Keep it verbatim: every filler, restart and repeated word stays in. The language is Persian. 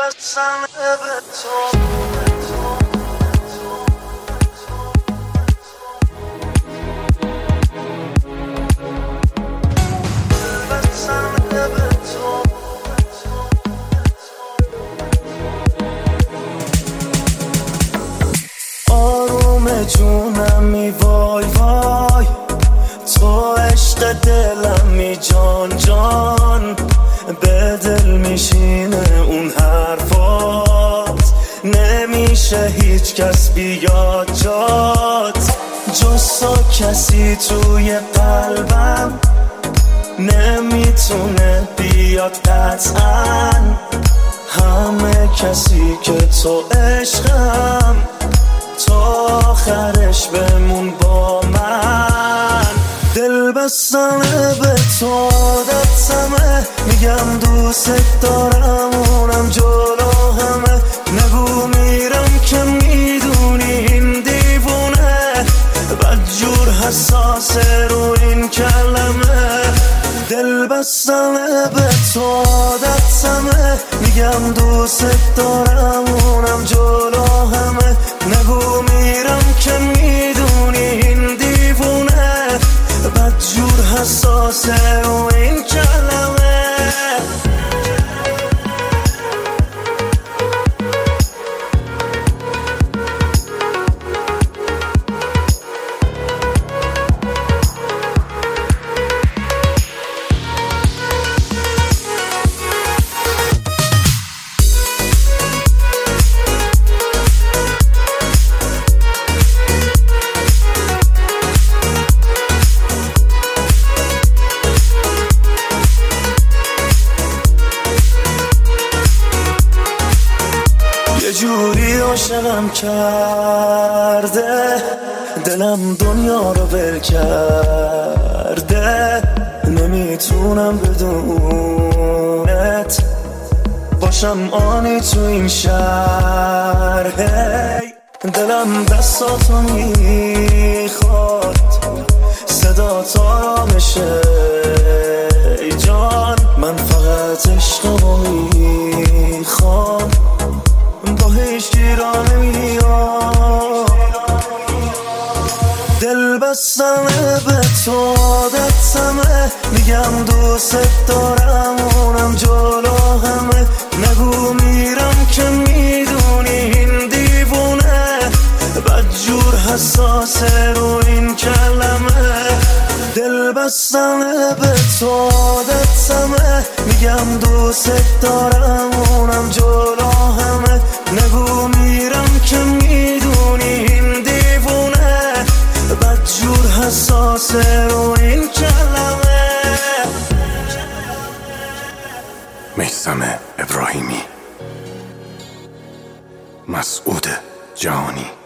بستم به تو. جونمی وای وای تو عشق دلمی جان جان به دل میشینه اون حرفات نمیشه هیچ کس بیاد جات جز تو کسی توی قلبم نمیتونه بیاد قطعا همه کسی که تو عشقم تا آخرش بمون با من دل بستم به تو عادتمه میگم دوست دارم اونم جلو همه نگو میرم که میدونی این دیوونه بدجور حساسه رو این کلمه دل بستم به تو عادتمه میگم دوست دارم اونم جلو همه نگو میرم که میدونی این دیوونه بدجور حساسه رو این کلمه یه جوری عاشقم کرده دلم دنیا رو ول کرده نمیتونم بدونت باشم آنی تو این شهر هی دلم دستاتو میخواد صدا تا میشه ای جان من فقط عشقمو میخوام با هیچ گیرانه میاد دل بستم به تو عادتمه میگم دوست دارم اونم جلو همه نگو میرم که میدونی این دیوونه بدجور حساسه رو این کلمه دل بستم به تو عادتمه میگم دوست دارم اونم جلو همه نگو میرم که میدونی این دیوونه بدجور حساسه رو این کلمه میثم ابراهیمی، مسعود جهانی.